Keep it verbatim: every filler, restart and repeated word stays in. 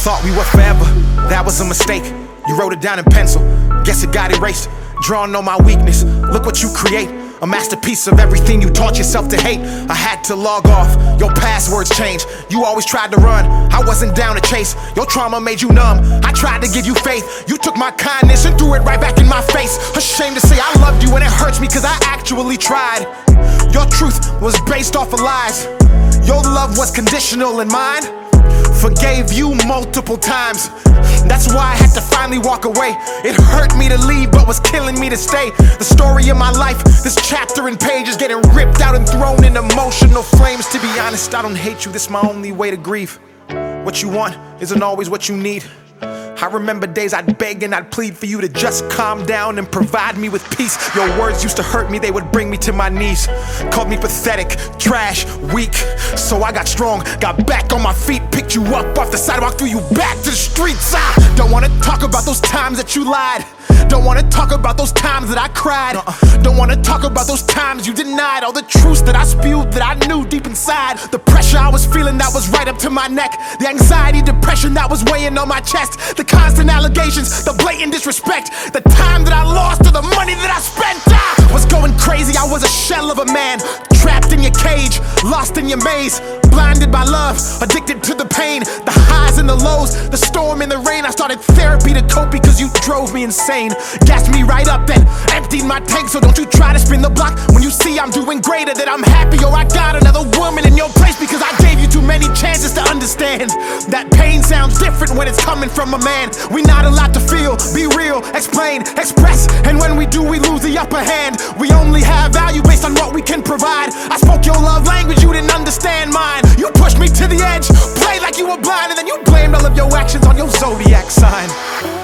Thought we were forever, that was a mistake. You wrote it down in pencil, guess it got erased. Drawing on my weakness, look what you create. A masterpiece of everything you taught yourself to hate. I had to log off, your passwords changed. You always tried to run, I wasn't down to chase. Your trauma made you numb, I tried to give you faith. You took my kindness and threw it right back in my face. Ashamed to say I loved you and it hurts me cause I actually tried. Your truth was based off of lies. Your love was conditional and mine forgave you multiple times. That's why I had to finally walk away. It hurt me to leave but was killing me to stay. The story of my life, this chapter and page is getting ripped out and thrown in emotional flames. To be honest, I don't hate you, this is my only way to grieve. What you want isn't always what you need. I remember days I'd beg and I'd plead for you to just calm down and provide me with peace. Your words used to hurt me, they would bring me to my knees. Called me pathetic, trash, weak. So I got strong, got back on my feet, picked you up off the sidewalk, threw you back to the streets. I don't wanna talk about those times that you lied. Don't wanna talk about those times that I cried. uh-uh. Don't wanna talk about those times you denied all the truths that I spewed that I knew deep inside. The pressure I was feeling that was right up to my neck. The anxiety, depression that was weighing on my chest. The constant allegations, the blatant disrespect. The time that I lost, or the money that I spent. I was going crazy, I was a shell of a man. Trapped in your cage, lost in your maze. Blinded by love, addicted to the pain. The highs and the lows, the storm and the rain. I started therapy to cope because you drove me insane. Gassed me right up, then emptied my tank. So don't you try to spin the block when you see I'm doing greater. That I'm happy or I got another woman in your place. Because I gave you too many chances to understand that pain sounds different when it's coming from a man. We not allowed to feel, be real, explain, express. And when we do, we lose the upper hand. We only have value based on what we can provide. I spoke your love language, you didn't understand mine. You pushed me to the edge, played like you were blind, and then you blamed all of your actions on your zodiac sign.